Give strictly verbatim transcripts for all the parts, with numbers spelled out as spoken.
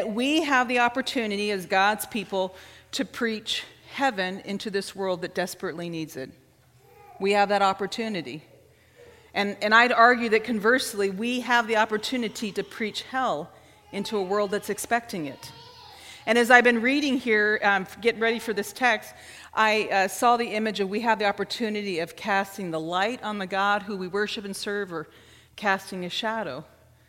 that we have the opportunity as God's people to preach heaven into this world that desperately needs it. We have that opportunity. And, and I'd argue that conversely, we have the opportunity to preach hell into a world that's expecting it. And as I've been reading here, um, getting ready for this text, I uh, saw the image of we have the opportunity of casting the light on the God who we worship and serve, or casting a shadow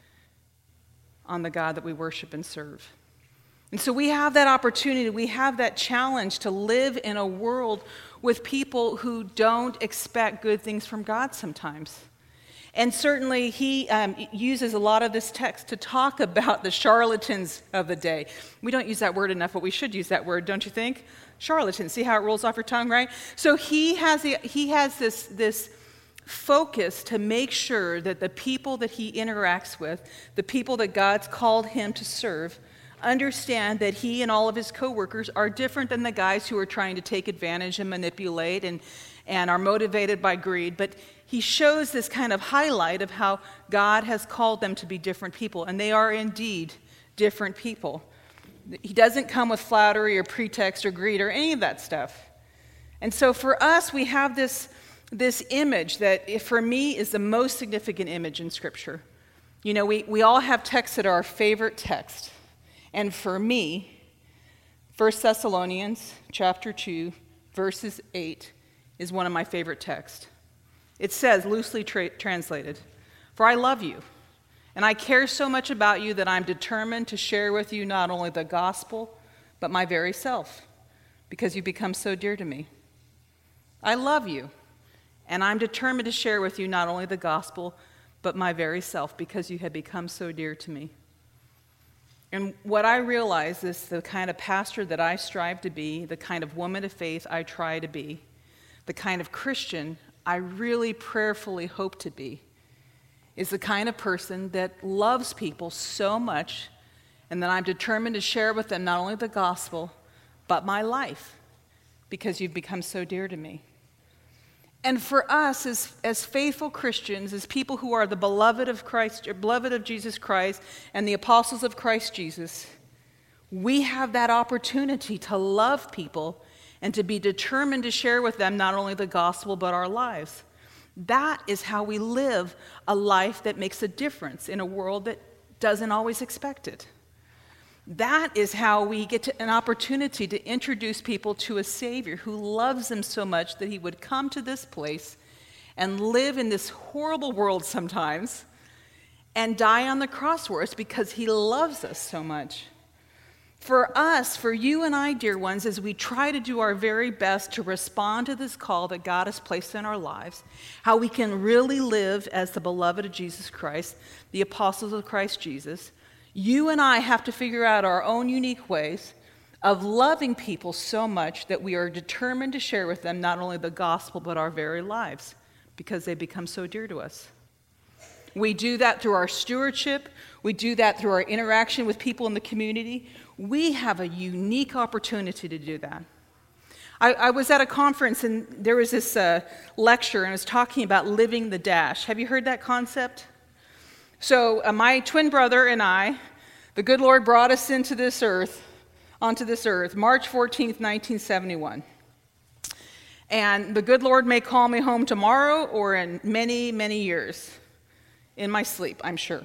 on the God that we worship and serve. And so we have that opportunity, we have that challenge to live in a world with people who don't expect good things from God sometimes. And certainly he um, uses a lot of this text to talk about the charlatans of the day. We don't use that word enough, but we should use that word, don't you think? Charlatan. See how it rolls off your tongue, right? So he has the, he has this, this focus to make sure that the people that he interacts with, the people that God's called him to serve, understand that he and all of his coworkers are different than the guys who are trying to take advantage and manipulate and, and are motivated by greed. But he shows this kind of highlight of how God has called them to be different people, and they are indeed different people. He doesn't come with flattery or pretext or greed or any of that stuff. And so for us, we have this, this image that, if for me, is the most significant image in Scripture. You know, we, we all have texts that are our favorite text. And for me, First Thessalonians chapter two, verses eight, is one of my favorite texts. It says, loosely tra- translated, "For I love you, and I care so much about you that I'm determined to share with you not only the gospel, but my very self, because you become so dear to me. I love you, and I'm determined to share with you not only the gospel, but my very self, because you have become so dear to me." And what I realize is the kind of pastor that I strive to be, the kind of woman of faith I try to be, the kind of Christian I really prayerfully hope to be, is the kind of person that loves people so much, and that I'm determined to share with them not only the gospel, but my life, because you've become so dear to me. And for us as, as faithful Christians, as people who are the beloved of Christ, or beloved of Jesus Christ, and the apostles of Christ Jesus, we have that opportunity to love people and to be determined to share with them not only the gospel, but our lives. That is how we live a life that makes a difference in a world that doesn't always expect it. That is how we get to an opportunity to introduce people to a Savior who loves them so much that he would come to this place and live in this horrible world sometimes and die on the cross for us because he loves us so much. For us, for you and I, dear ones, as we try to do our very best to respond to this call that God has placed in our lives, how we can really live as the beloved of Jesus Christ, the apostles of Christ Jesus, you and I have to figure out our own unique ways of loving people so much that we are determined to share with them not only the gospel, but our very lives, because they become so dear to us. We do that through our stewardship. We do that through our interaction with people in the community. We have a unique opportunity to do that. I, I was at a conference, and there was this uh, lecture, and it was talking about living the dash. Have you heard that concept? So uh, my twin brother and I, the good Lord brought us into this earth, onto this earth, March fourteenth, nineteen seventy-one. And the good Lord may call me home tomorrow or in many, many years. In my sleep, I'm sure.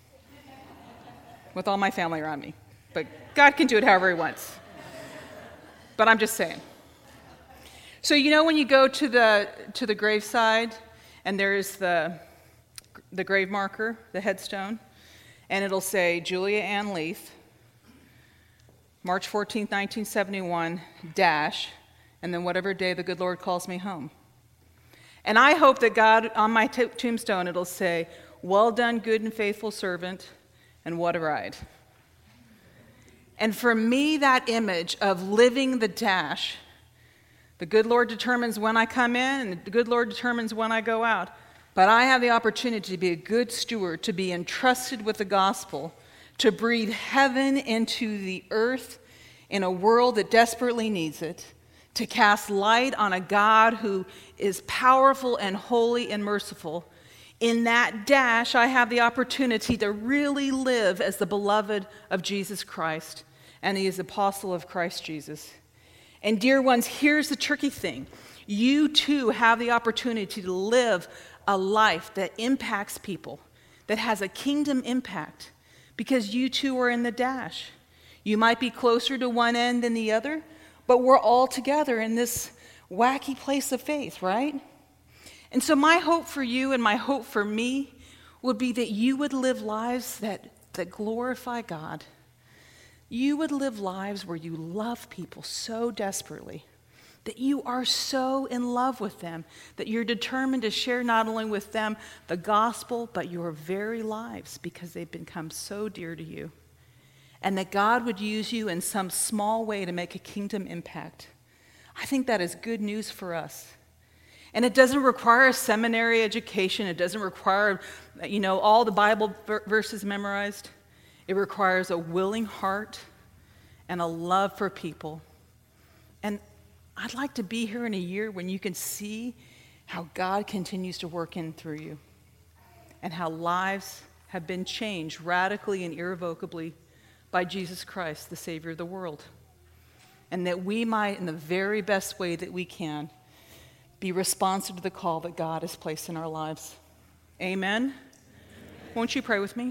With all my family around me. But God can do it however he wants. But I'm just saying. So you know when you go to the to the graveside and there's the the grave marker, the headstone, and it'll say Julia Ann Leith, March fourteenth, nineteen seventy-one, dash, and then whatever day the good Lord calls me home. And I hope that God, on my t- tombstone, it'll say, "Well done, good and faithful servant, and what a ride." And for me, that image of living the dash, the good Lord determines when I come in, and the good Lord determines when I go out. But I have the opportunity to be a good steward, to be entrusted with the gospel, to breathe heaven into the earth in a world that desperately needs it, to cast light on a God who is powerful and holy and merciful In that dash, I have the opportunity to really live as the beloved of Jesus Christ and the apostle of Christ Jesus. And dear ones, here's the tricky thing. You too have the opportunity to live a life that impacts people, that has a kingdom impact, because you too are in the dash. You might be closer to one end than the other, but we're all together in this wacky place of faith, right? And so my hope for you and my hope for me would be that you would live lives that, that glorify God. You would live lives where you love people so desperately, that you are so in love with them, that you're determined to share not only with them the gospel, but your very lives, because they've become so dear to you. And that God would use you in some small way to make a kingdom impact. I think that is good news for us. And it doesn't require a seminary education. It doesn't require, you know, all the Bible verses memorized. It requires a willing heart and a love for people. And I'd like to be here in a year when you can see how God continues to work in through you and how lives have been changed radically and irrevocably by Jesus Christ, the Savior of the world. And that we might, in the very best way that we can, be responsive to the call that God has placed in our lives. Amen? Amen. Won't you pray with me?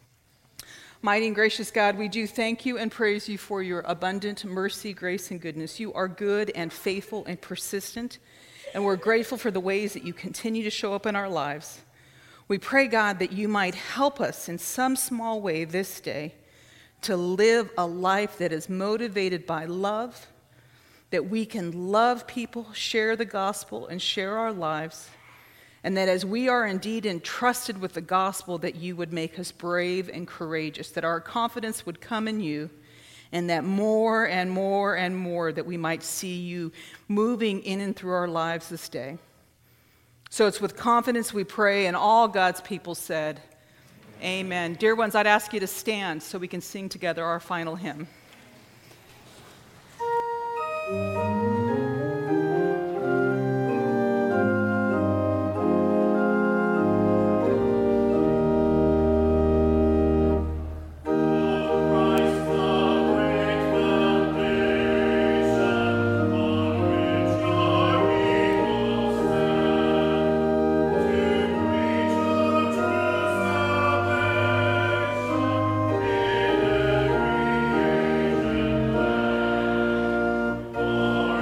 Mighty and gracious God, we do thank you and praise you for your abundant mercy, grace, and goodness. You are good and faithful and persistent, and we're grateful for the ways that you continue to show up in our lives. We pray, God, that you might help us in some small way this day to live a life that is motivated by love, that we can love people, share the gospel, and share our lives. And that as we are indeed entrusted with the gospel, that you would make us brave and courageous, that our confidence would come in you, and that more and more and more that we might see you moving in and through our lives this day. So it's with confidence we pray, and all God's people said, amen. Dear ones, I'd ask you to stand so we can sing together our final hymn. Lord.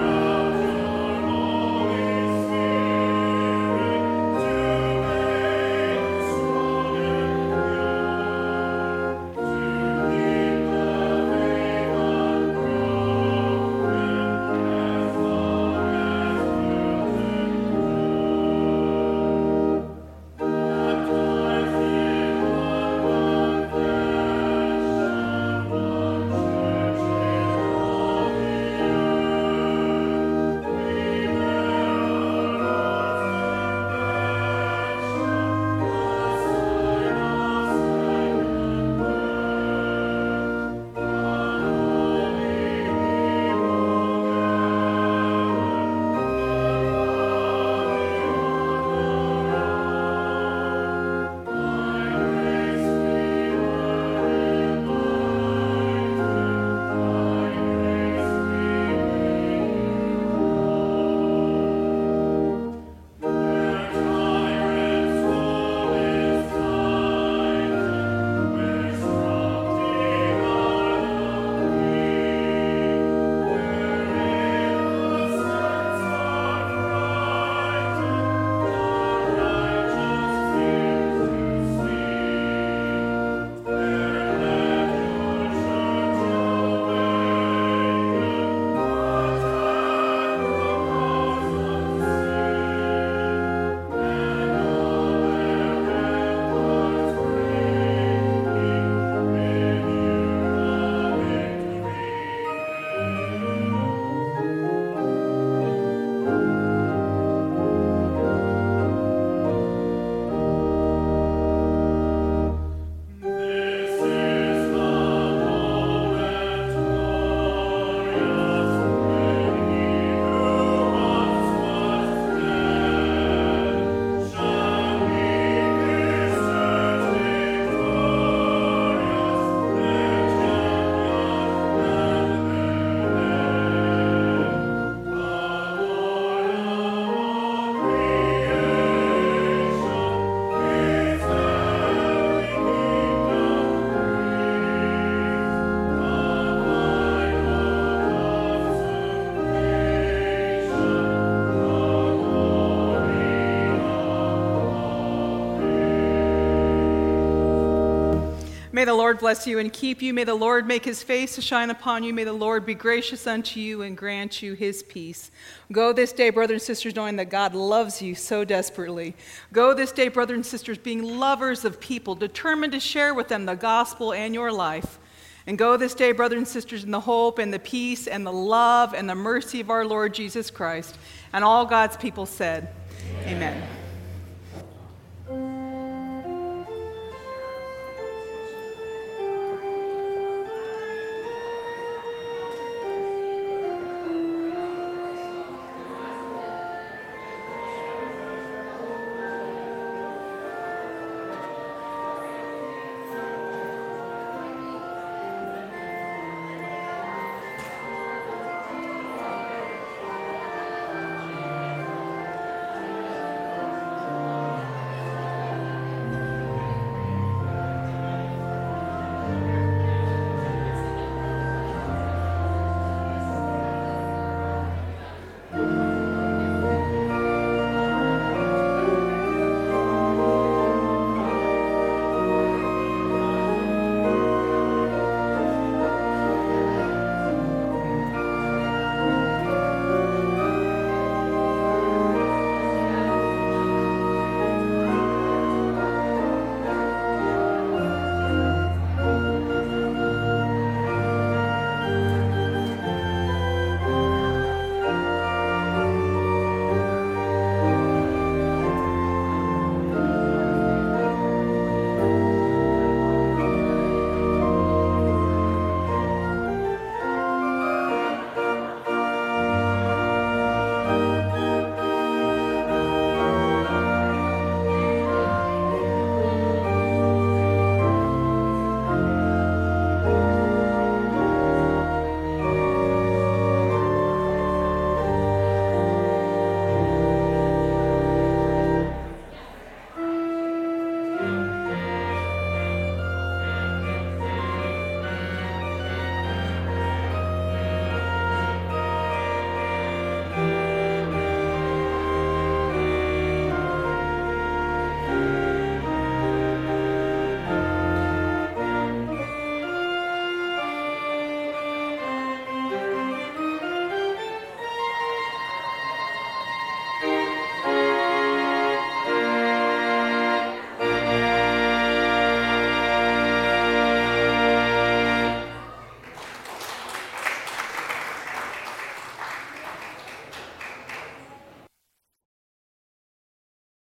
May the Lord bless you and keep you. May the Lord make his face to shine upon you. May the Lord be gracious unto you and grant you his peace. Go this day, brothers and sisters, knowing that God loves you so desperately. Go this day, brothers and sisters, being lovers of people, determined to share with them the gospel and your life. And go this day, brothers and sisters, in the hope and the peace and the love and the mercy of our Lord Jesus Christ. And all God's people said, amen. Amen.